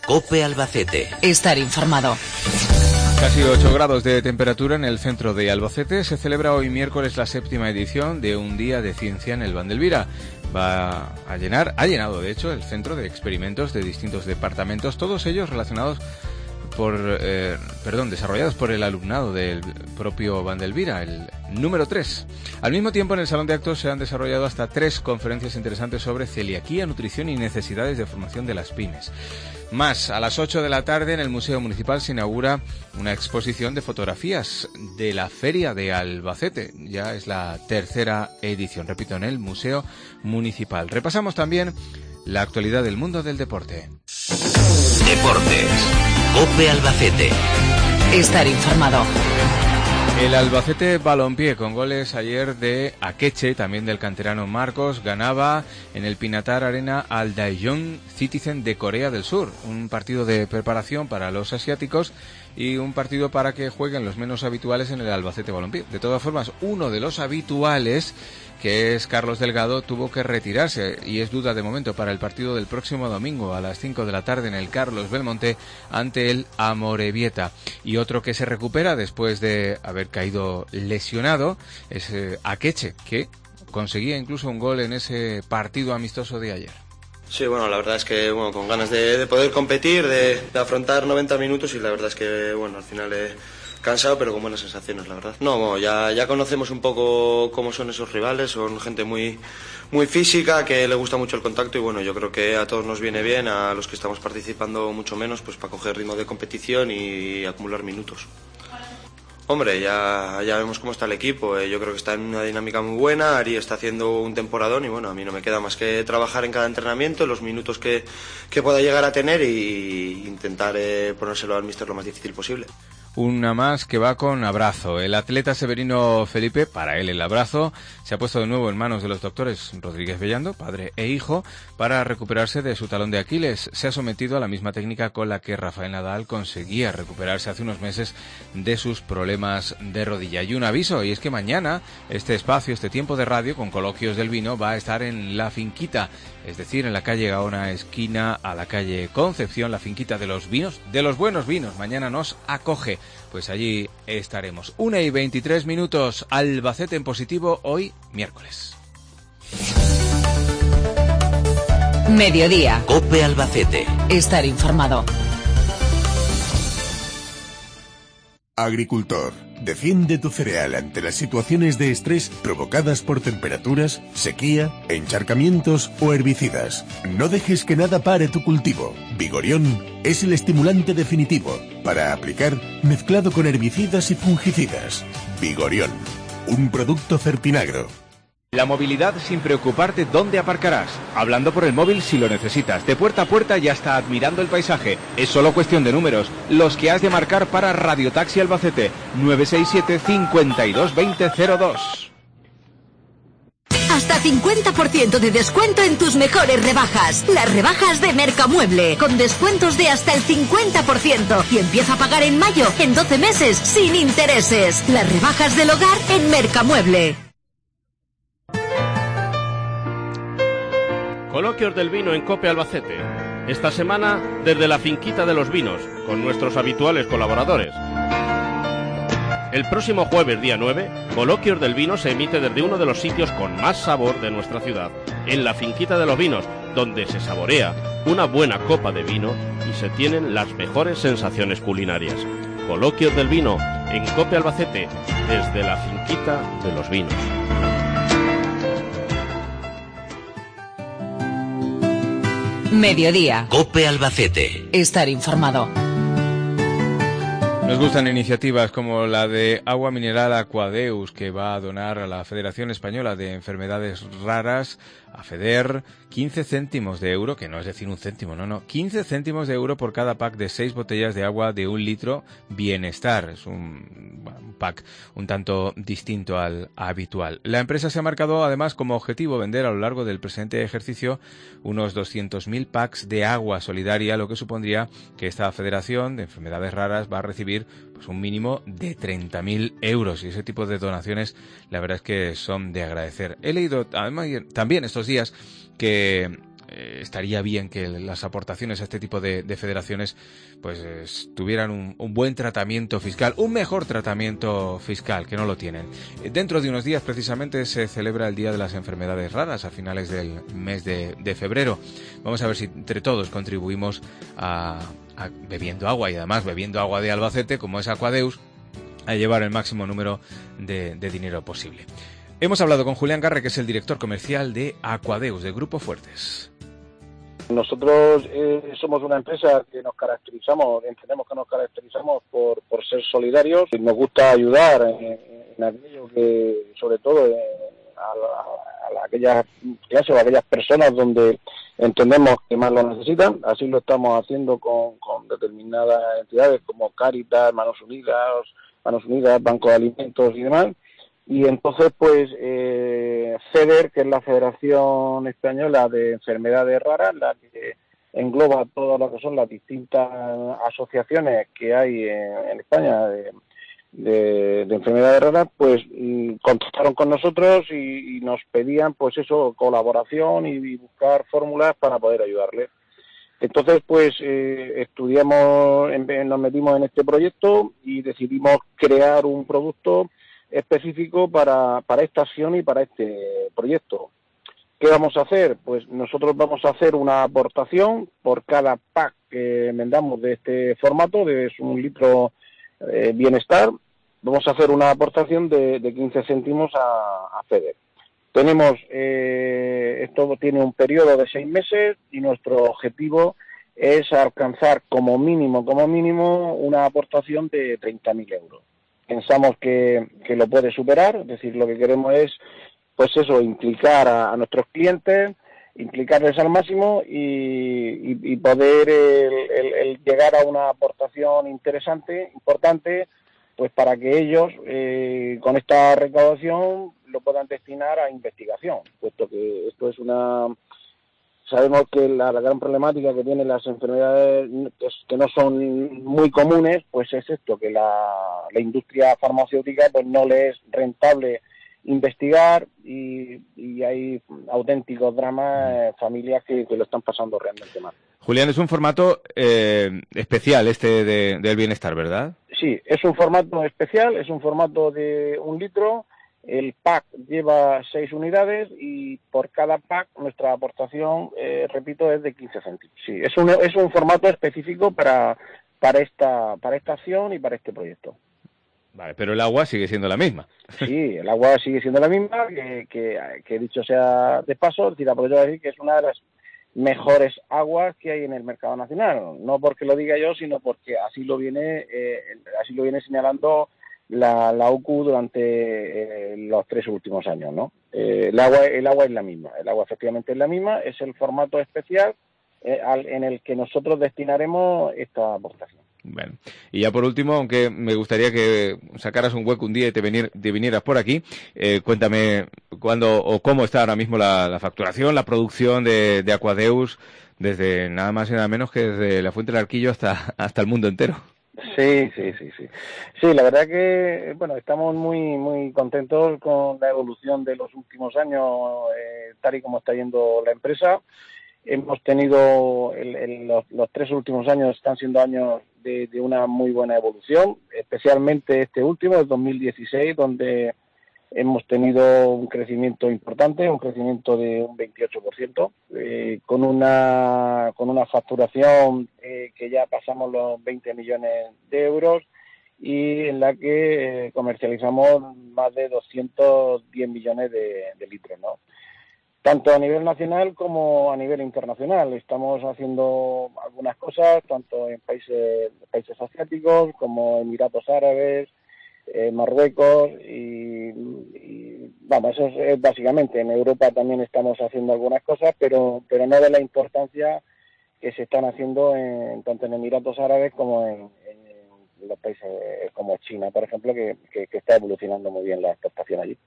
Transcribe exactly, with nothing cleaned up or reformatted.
COPE Albacete. Estar informado. Casi ocho grados de temperatura en el centro de Albacete. Se celebra hoy miércoles la séptima edición de Un Día de Ciencia en el Vandelvira. Va a llenar, ha llenado de hecho, el centro de experimentos de distintos departamentos, todos ellos relacionados por, eh, perdón, desarrollados por el alumnado del propio Vandelvira, el número tres. Al mismo tiempo, en el salón de actos se han desarrollado hasta tres conferencias interesantes sobre celiaquía, nutrición y necesidades de formación de las pymes. Más, a las ocho de la tarde en el Museo Municipal se inaugura una exposición de fotografías de la Feria de Albacete. Ya es la tercera edición, repito, en el Museo Municipal. Repasamos también la actualidad del mundo del deporte. Deportes. COPE Albacete. Estar informado. El Albacete Balompié, con goles ayer de Akeche, también del canterano Marcos, ganaba en el Pinatar Arena al Daejeon Citizen de Corea del Sur. Un partido de preparación para los asiáticos y un partido para que jueguen los menos habituales en el Albacete Balompié. De todas formas, uno de los habituales, que es Carlos Delgado, tuvo que retirarse y es duda de momento para el partido del próximo domingo a las cinco de la tarde en el Carlos Belmonte ante el Amorebieta. Y otro que se recupera después de haber caído lesionado es eh, Akeche, que conseguía incluso un gol en ese partido amistoso de ayer. Sí, bueno, la verdad es que bueno, con ganas de, de poder competir, de, de afrontar noventa minutos y la verdad es que bueno, al final he cansado pero con buenas sensaciones, la verdad. No, bueno, ya, ya conocemos un poco cómo son esos rivales, son gente muy, muy física, que le gusta mucho el contacto y bueno, yo creo que a todos nos viene bien, a los que estamos participando mucho menos, pues para coger ritmo de competición y acumular minutos. Hombre, ya, ya vemos cómo está el equipo, eh, yo creo que está en una dinámica muy buena, Ari está haciendo un temporadón y bueno, a mí no me queda más que trabajar en cada entrenamiento, los minutos que, que pueda llegar a tener y intentar eh, ponérselo al míster lo más difícil posible. Una más que va con abrazo. El atleta Severino Felipe, para él el abrazo, se ha puesto de nuevo en manos de los doctores Rodríguez Bellando, padre e hijo, para recuperarse de su talón de Aquiles. Se ha sometido a la misma técnica con la que Rafael Nadal conseguía recuperarse hace unos meses de sus problemas de rodilla. Y un aviso, y es que mañana este espacio, este tiempo de radio con coloquios del vino va a estar en La Finquita, es decir, en la calle Gaona, esquina a la calle Concepción, la Finquita de los Vinos, de los buenos vinos. Mañana nos acoge. Pues allí estaremos. Una y veintitrés minutos, Albacete en positivo, hoy miércoles. Mediodía. COPE Albacete. Estar informado. Agricultor, defiende tu cereal ante las situaciones de estrés provocadas por temperaturas, sequía, encharcamientos o herbicidas. No dejes que nada pare tu cultivo. Vigorión es el estimulante definitivo para aplicar mezclado con herbicidas y fungicidas. Vigorión, un producto Fertinagro. La movilidad sin preocuparte dónde aparcarás. Hablando por el móvil si lo necesitas. De puerta a puerta y hasta admirando el paisaje. Es solo cuestión de números. Los que has de marcar para Radiotaxi Albacete. nueve seis siete, cinco dos dos cero cero dos. Hasta cincuenta por ciento de descuento en tus mejores rebajas. Las rebajas de Mercamueble, con descuentos de hasta el cincuenta por ciento. Y empieza a pagar en mayo, en doce meses, sin intereses. Las rebajas del hogar en Mercamueble. Coloquios del vino en COPE Albacete. Esta semana desde la Finquita de los Vinos, con nuestros habituales colaboradores. El próximo jueves, día nueve, Coloquios del Vino se emite desde uno de los sitios con más sabor de nuestra ciudad, en la Finquita de los Vinos, donde se saborea una buena copa de vino y se tienen las mejores sensaciones culinarias. Coloquios del Vino en COPE Albacete, desde la Finquita de los Vinos. Mediodía. COPE Albacete. Estar informado. Nos gustan iniciativas como la de Agua Mineral Aquadeus, que va a donar a la Federación Española de Enfermedades Raras, a FEDER, quince céntimos de euro, que no es decir un céntimo, no, no, quince céntimos de euro por cada pack de seis botellas de agua de un litro Bienestar. Es un, bueno, un pack un tanto distinto al habitual. La empresa se ha marcado además como objetivo vender a lo largo del presente ejercicio unos doscientos mil packs de agua solidaria, lo que supondría que esta Federación de Enfermedades Raras va a recibir pues un mínimo de treinta mil euros, y ese tipo de donaciones la verdad es que son de agradecer. He leído además también estos días que eh, estaría bien que las aportaciones a este tipo de, de federaciones pues eh, tuvieran un, un buen tratamiento fiscal, un mejor tratamiento fiscal, que no lo tienen. Eh, dentro de unos días precisamente se celebra el Día de las Enfermedades Raras a finales del mes de, de febrero. Vamos a ver si entre todos contribuimos a, a bebiendo agua, y además bebiendo agua de Albacete, como es Aquadeus, a llevar el máximo número de, de dinero posible. Hemos hablado con Julián Garre, que es el director comercial de Aquadeus, de Grupo Fuertes. Nosotros eh, somos una empresa que nos caracterizamos, entendemos que nos caracterizamos por, por ser solidarios. Nos gusta ayudar en, en aquello que, sobre todo, eh, a, la, a aquellas clases o a aquellas personas donde entendemos que más lo necesitan. Así lo estamos haciendo con, con determinadas entidades como Cáritas, Manos Unidas, Manos Unidas, Banco de Alimentos y demás. Y entonces, pues, eh, FEDER, que es la Federación Española de Enfermedades Raras, la que engloba todo lo que son las distintas asociaciones que hay en, en España de, de, de enfermedades raras, pues mm, contactaron con nosotros y, y nos pedían, pues eso, colaboración y, y buscar fórmulas para poder ayudarles. Entonces, pues, eh, estudiamos, en, nos metimos en este proyecto y decidimos crear un producto específico para, para esta acción y para este proyecto. ¿Qué vamos a hacer? Pues nosotros vamos a hacer una aportación por cada pack que vendamos de este formato, de un litro eh, bienestar. Vamos a hacer una aportación de, de quince céntimos a, a FEDER. Tenemos, eh, esto tiene un periodo de seis meses y nuestro objetivo es alcanzar como mínimo, como mínimo, una aportación de treinta mil euros. Pensamos que, que lo puede superar, es decir, lo que queremos es, pues eso, implicar a, a nuestros clientes, implicarles al máximo y, y, y poder el, el, el llegar a una aportación interesante, importante, pues para que ellos, eh, con esta recaudación, lo puedan destinar a investigación, puesto que esto es una... Sabemos que la, la gran problemática que tienen las enfermedades que, que no son muy comunes, pues es esto, que la, la industria farmacéutica pues no le es rentable investigar y, y hay auténticos dramas, eh, familias que, que lo están pasando realmente mal. Julián, es un formato eh, especial este de, del bienestar, ¿verdad? Sí, es un formato especial, es un formato de un litro. El pack lleva seis unidades y por cada pack nuestra aportación, eh, repito, es de quince céntimos. Sí, es un, es un formato específico para, para, esta, para esta acción y para este proyecto. Vale, pero el agua sigue siendo la misma. Sí, el agua sigue siendo la misma, que, que, que dicho sea de paso, es decir, aprovecho a decir que es una de las mejores aguas que hay en el mercado nacional. No porque lo diga yo, sino porque así lo viene, eh, así lo viene señalando la, la U C U durante eh, los tres últimos años, ¿no? Eh, el agua el agua es la misma, el agua efectivamente es la misma, es el formato especial eh, al, en el que nosotros destinaremos esta aportación. Bueno, y ya por último, aunque me gustaría que sacaras un hueco un día y te, venir, te vinieras por aquí, eh, cuéntame cuándo o cómo está ahora mismo la, la facturación, la producción de, de Aquadeus, desde nada más y nada menos que desde la Fuente del Arquillo hasta, hasta el mundo entero. Sí, sí, sí, sí. Sí, la verdad que, bueno, estamos muy muy contentos con la evolución de los últimos años, eh, tal y como está yendo la empresa. Hemos tenido, el, el, los, los tres últimos años están siendo años de, de una muy buena evolución, especialmente este último, el dos mil dieciséis, donde hemos tenido un crecimiento importante, un crecimiento de un veintiocho por ciento, eh, con una con una facturación eh, que ya pasamos los veinte millones de euros y en la que eh, comercializamos más de doscientos diez millones de, de litros, ¿no? Tanto a nivel nacional como a nivel internacional. Estamos haciendo algunas cosas, tanto en países países asiáticos como Emiratos Árabes, eh, Marruecos y, y vamos, eso es, es básicamente. En Europa también estamos haciendo algunas cosas, pero pero no de la importancia que se están haciendo en, tanto en Emiratos Árabes como en, en los países como China, por ejemplo, que, que, que está evolucionando muy bien la exportación allí.